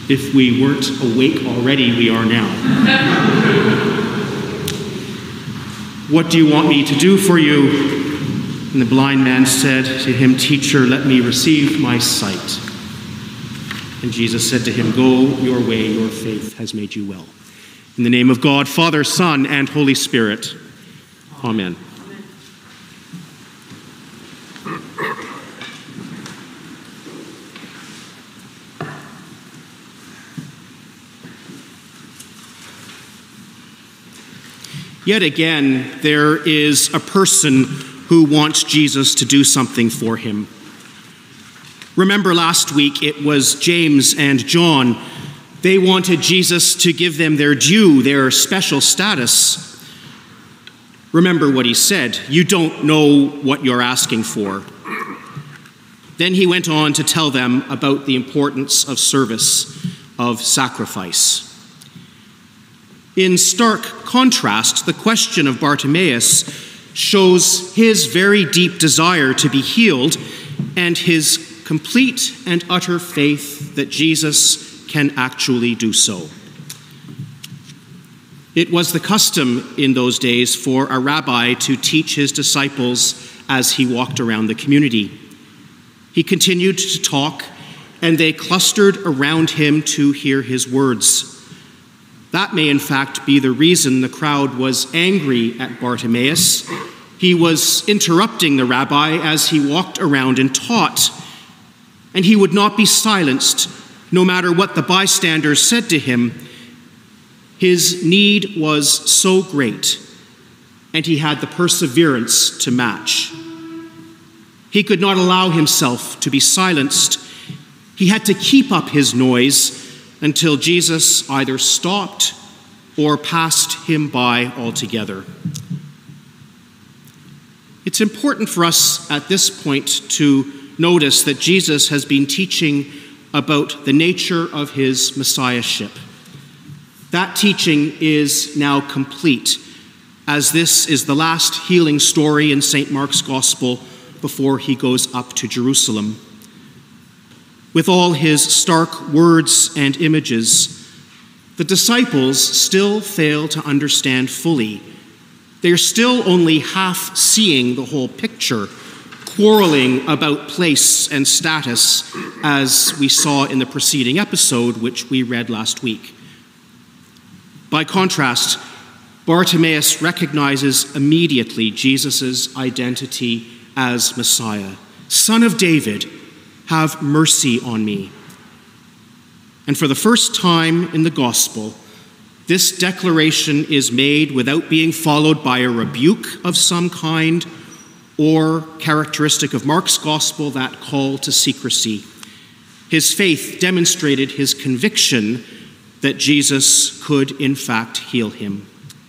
If we weren't awake already, we are now. What do you want me to do for you? And the blind man said to him, Teacher, let me receive my sight. And Jesus said to him, Go your way, your faith has made you well. In the name of God, Father, Son, and Holy Spirit. Amen. Yet again, there is a person who wants Jesus to do something for him. Remember last week, it was James and John. They wanted Jesus to give them their due, their special status. Remember what he said, you don't know what you're asking for. Then he went on to tell them about the importance of service, of sacrifice. In stark contrast, the question of Bartimaeus shows his very deep desire to be healed and his complete and utter faith that Jesus can actually do so. It was the custom in those days for a rabbi to teach his disciples as he walked around the community. He continued to talk, and they clustered around him to hear his words. That may in fact be the reason the crowd was angry at Bartimaeus. He was interrupting the rabbi as he walked around and taught, and he would not be silenced no matter what the bystanders said to him. His need was so great, and he had the perseverance to match. He could not allow himself to be silenced. He had to keep up his noise until Jesus either stopped or passed him by altogether. It's important for us at this point to notice that Jesus has been teaching about the nature of his messiahship. That teaching is now complete, as this is the last healing story in St. Mark's Gospel before he goes up to Jerusalem. With all his stark words and images, the disciples still fail to understand fully. They're still only half seeing the whole picture, quarreling about place and status, as we saw in the preceding episode, which we read last week. By contrast, Bartimaeus recognizes immediately Jesus' identity as Messiah. Son of David, have mercy on me. And for the first time in the gospel, this declaration is made without being followed by a rebuke of some kind or, characteristic of Mark's gospel, that call to secrecy. His faith demonstrated his conviction that Jesus could in fact heal him.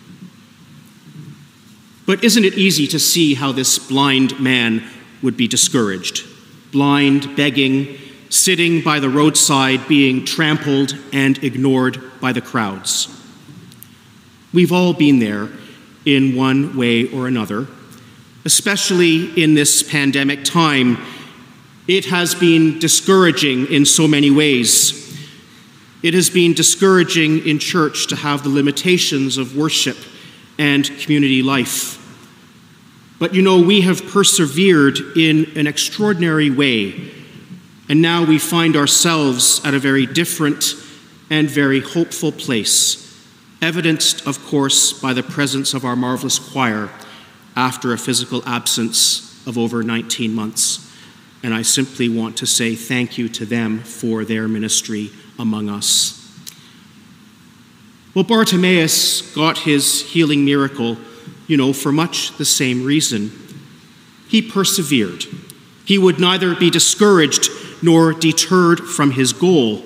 But isn't it easy to see how this blind man would be discouraged? Blind, begging, sitting by the roadside, being trampled and ignored by the crowds. We've all been there in one way or another, especially in this pandemic time. It has been discouraging in so many ways. It has been discouraging in church to have the limitations of worship and community life. But we have persevered in an extraordinary way, and now we find ourselves at a very different and very hopeful place, evidenced, of course, by the presence of our marvelous choir after a physical absence of over 19 months. And I simply want to say thank you to them for their ministry among us. Well, Bartimaeus got his healing miracle for much the same reason. He persevered. He would neither be discouraged nor deterred from his goal.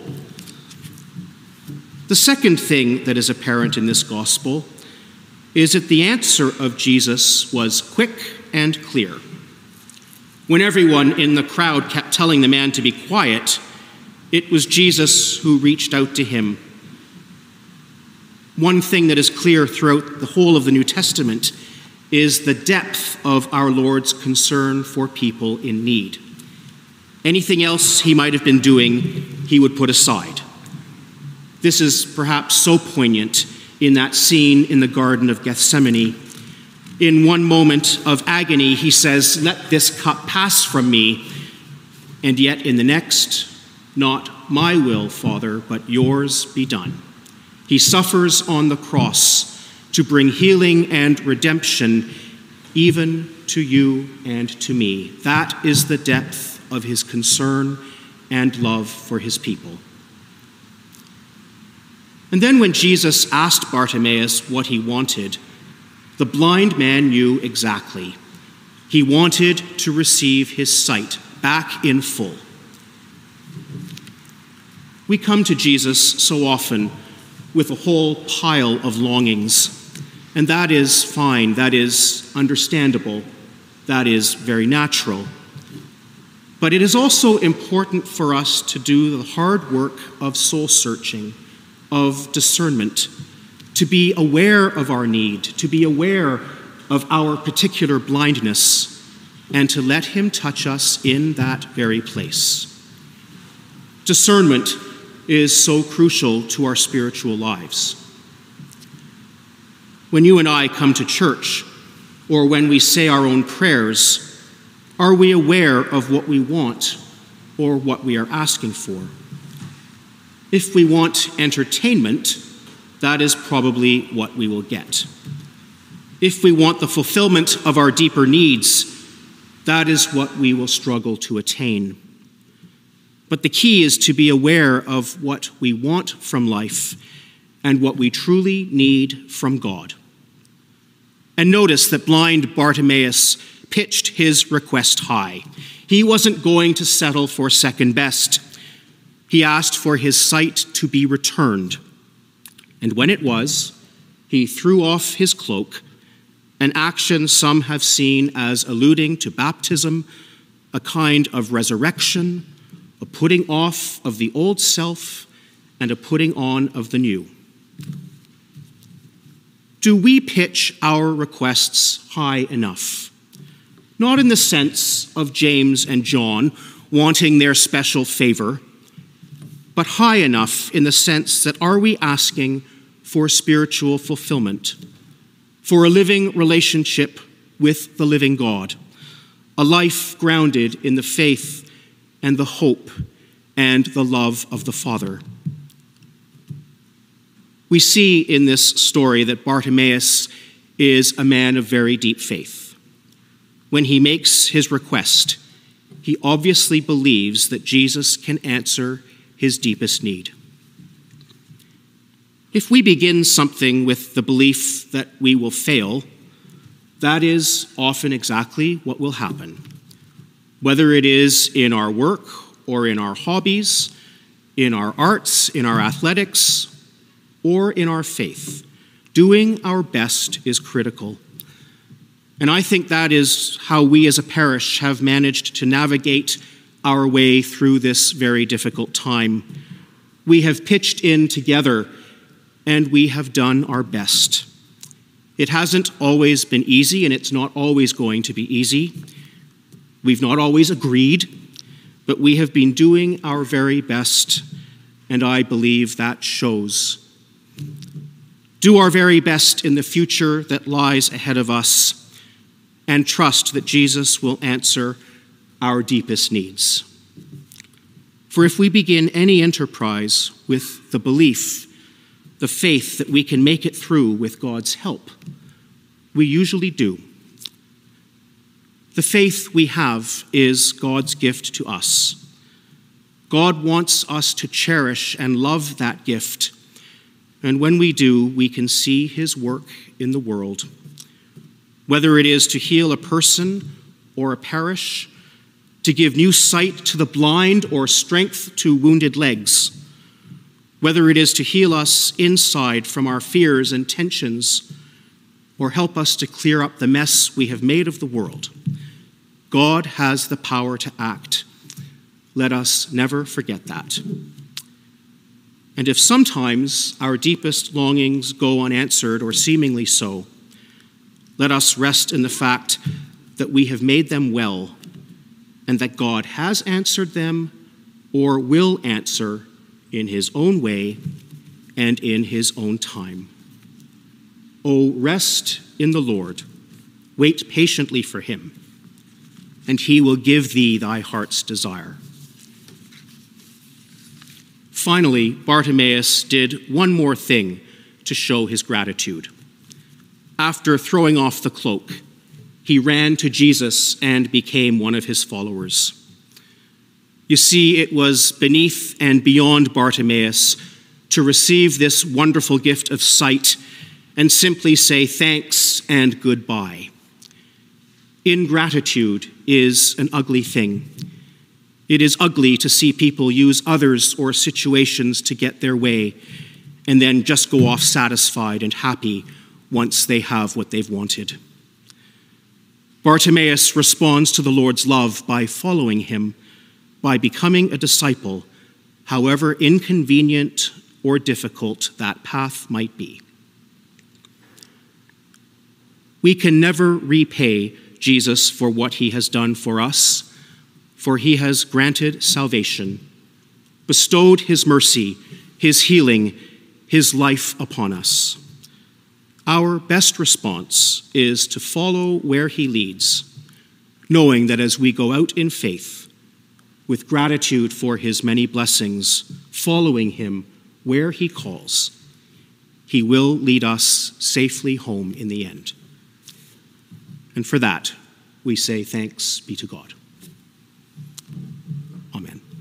The second thing that is apparent in this gospel is that the answer of Jesus was quick and clear. When everyone in the crowd kept telling the man to be quiet, it was Jesus who reached out to him. One thing that is clear throughout the whole of the New Testament is the depth of our Lord's concern for people in need. Anything else he might have been doing, he would put aside. This is perhaps so poignant in that scene in the Garden of Gethsemane. In one moment of agony, he says, "Let this cup pass from me," and yet in the next, "Not my will, Father, but yours be done." He suffers on the cross to bring healing and redemption even to you and to me. That is the depth of his concern and love for his people. And then when Jesus asked Bartimaeus what he wanted, the blind man knew exactly. He wanted to receive his sight back in full. We come to Jesus so often with a whole pile of longings, and that is fine, that is understandable, that is very natural. But it is also important for us to do the hard work of soul searching, of discernment, to be aware of our need, to be aware of our particular blindness, and to let him touch us in that very place. Discernment is so crucial to our spiritual lives. When you and I come to church, or when we say our own prayers, are we aware of what we want or what we are asking for? If we want entertainment, that is probably what we will get. If we want the fulfillment of our deeper needs, that is what we will struggle to attain. But the key is to be aware of what we want from life and what we truly need from God. And notice that blind Bartimaeus pitched his request high. He wasn't going to settle for second best. He asked for his sight to be returned. And when it was, he threw off his cloak, an action some have seen as alluding to baptism, a kind of resurrection, a putting off of the old self, and a putting on of the new. Do we pitch our requests high enough? Not in the sense of James and John wanting their special favor, but high enough in the sense that are we asking for spiritual fulfillment, for a living relationship with the living God, a life grounded in the faith and the hope and the love of the Father. We see in this story that Bartimaeus is a man of very deep faith. When he makes his request, he obviously believes that Jesus can answer his deepest need. If we begin something with the belief that we will fail, that is often exactly what will happen. Whether it is in our work or in our hobbies, in our arts, in our athletics, or in our faith, doing our best is critical. And I think that is how we as a parish have managed to navigate our way through this very difficult time. We have pitched in together and we have done our best. It hasn't always been easy, and it's not always going to be easy. We've not always agreed, but we have been doing our very best, and I believe that shows. Do our very best in the future that lies ahead of us, and trust that Jesus will answer our deepest needs. For if we begin any enterprise with the belief, the faith that we can make it through with God's help, we usually do. The faith we have is God's gift to us. God wants us to cherish and love that gift, and when we do, we can see his work in the world. Whether it is to heal a person or a parish, to give new sight to the blind or strength to wounded legs, whether it is to heal us inside from our fears and tensions, or help us to clear up the mess we have made of the world, God has the power to act. Let us never forget that. And if sometimes our deepest longings go unanswered or seemingly so, let us rest in the fact that we have made them well and that God has answered them or will answer in his own way and in his own time. O rest in the Lord, wait patiently for him, and he will give thee thy heart's desire. Finally, Bartimaeus did one more thing to show his gratitude. After throwing off the cloak, he ran to Jesus and became one of his followers. You see, it was beneath and beyond Bartimaeus to receive this wonderful gift of sight and simply say thanks and goodbye. Ingratitude is an ugly thing. It is ugly to see people use others or situations to get their way and then just go off satisfied and happy once they have what they've wanted. Bartimaeus responds to the Lord's love by following him, by becoming a disciple, however inconvenient or difficult that path might be. We can never repay Jesus for what he has done for us, for he has granted salvation, bestowed his mercy, his healing, his life upon us. Our best response is to follow where he leads, knowing that as we go out in faith, with gratitude for his many blessings, following him where he calls, he will lead us safely home in the end. And for that, we say thanks be to God.